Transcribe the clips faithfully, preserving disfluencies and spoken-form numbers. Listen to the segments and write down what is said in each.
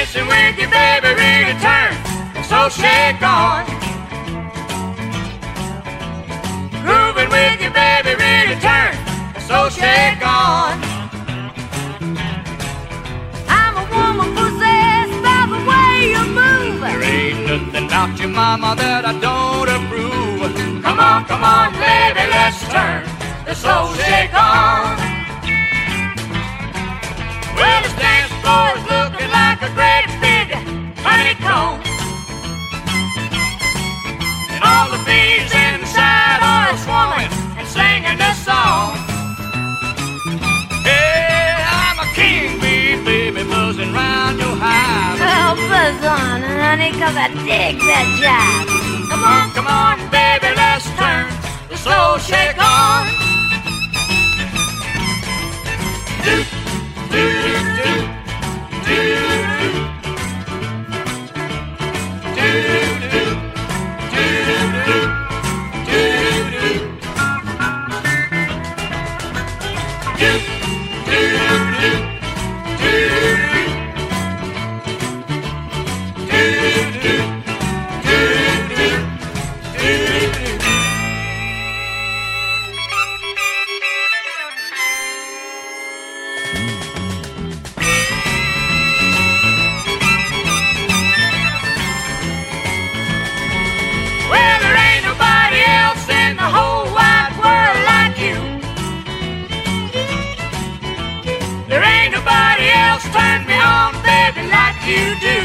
Dancing with your baby really turns, so shake on. Grooving with your baby really turns, so shake on. I'm a woman possessed by the way you move. There ain't nothing about your mama that I don't approve. Come on, come on, baby, let's turn the slow shake on. Well, this dance floor is looking like a great big honeycomb, and all the bees inside are swarming and singing this song. Hey, I'm a king bee, baby, buzzing round your hive. Well, buzz on, honey, 'cause I dig that jive. Come on, come on, baby, let's turn the slow shake on. Do, do, do, do, do, do, do, do, do, Well, there ain't nobody else in the whole wide world like you. There ain't nobody else turn me on, baby, like you do.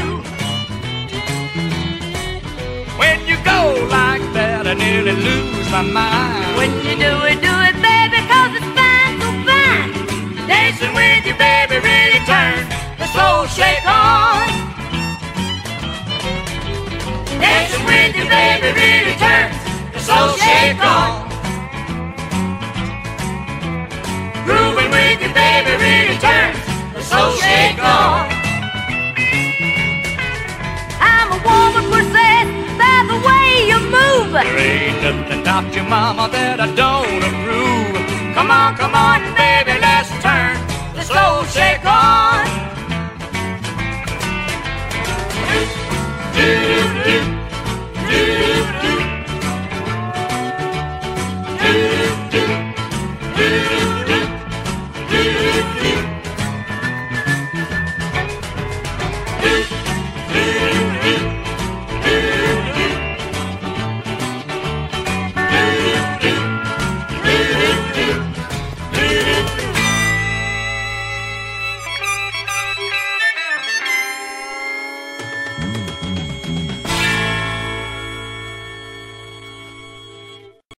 When you go like that, I nearly lose my mind. When you do it, do it, baby, 'cause it's fine, so fine. Dancing with you, baby, really turn the slow shake on. Dancing with you, baby, really turn the slow shake on. Grooving with you, baby, really turn the slow shake on. I'm a woman possessed by the way you move. There ain't nothing about your mama that I don't